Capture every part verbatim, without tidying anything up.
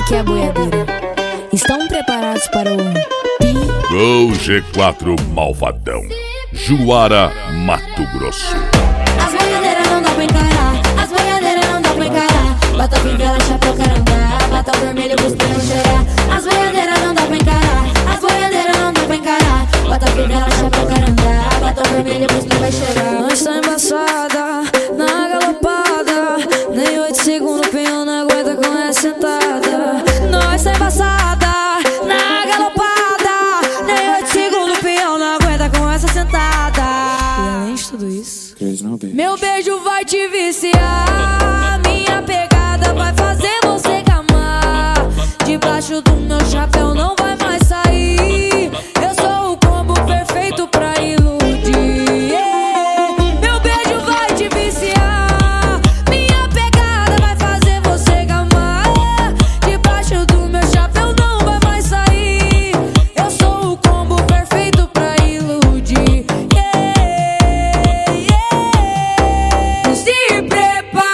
aqui é a boiadeira. Estão preparados para o Pi? Gol G quatro Malvadão, Juara, Mato Grosso. As boiadeiras não dá pra encarar, as boiadeiras não dá pra encarar. Bota fivela, chapéu, carandá, bota vermelho, cuspir, não cheirar. As boiadeiras não dá pra encarar, as boiadeiras não dá pra encarar. Bota fivela, chapéu, carandá, bota vermelho, cuspir, vai cheirar. Nós tá embaçada, na galopada, nem oito segundos o peão não aguenta com essa sentada. Nós tá embaçada, na galopada, nem oito segundos o peão não aguenta com essa sentada. E além de tudo isso, meu beijo vai te viciar, minha pegada vai fazer você gamar. Debaixo do meu chapéu não vai mais sair. Eu sou o combo perfeito pra iludir. Yeah. Meu beijo vai te viciar, minha pegada vai fazer você gamar. Debaixo do meu chapéu não vai mais sair. Eu sou o combo perfeito pra iludir. Yeah. Yeah. Se prepara.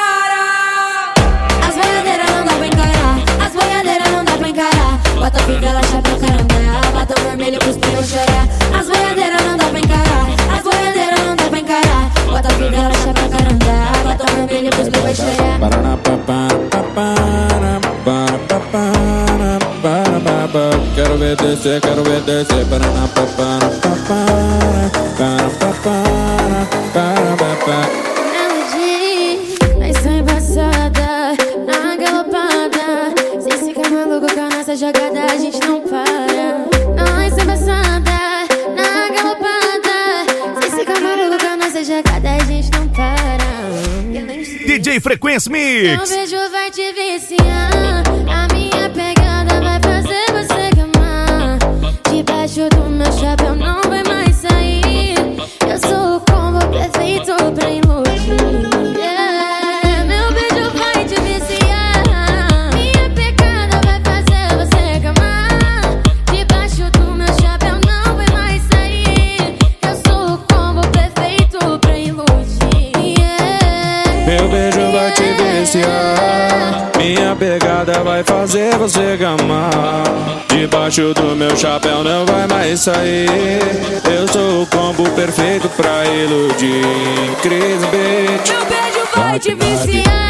As boiadeiras não dá pra encarar, as boiadeiras não dá pra encarar. Bota fivela, chapéu, carandá, bota vermelho, cuspir, eu chorar. As boiadeiras não dá pra encarar, as boiadeiras não dá pra encarar. Bota fivela, chapéu, carandá, bota vermelho, cuspir, vai chorar. Quero ver descer, quero ver descer. Melody, nós tá embaçada, na galopada. Se ficar maluco com a nossa jogada, a gente não para. Nós tá embaçada, na galopada. Se ficar maluco com a nossa jogada, a gente não para. D J Frequência Meu Mix. beijo vai te viciar, a minha pegada vai fazer você gamar. Debaixo do meu chapéu não vai mais sair. Eu sou o combo perfeito pra iludir. Yeah. Meu beijo vai te viciar, minha pegada vai fazer você gamar. Debaixo do meu chapéu não vai mais sair. Eu sou o combo perfeito pra iludir. Yeah. Meu beijo vai te viciar, minha pegada vai fazer você gamar. Debaixo do meu chapéu não vai mais sair. Eu sou o combo perfeito pra iludir. Cris Beat. Meu beijo vai te viciar.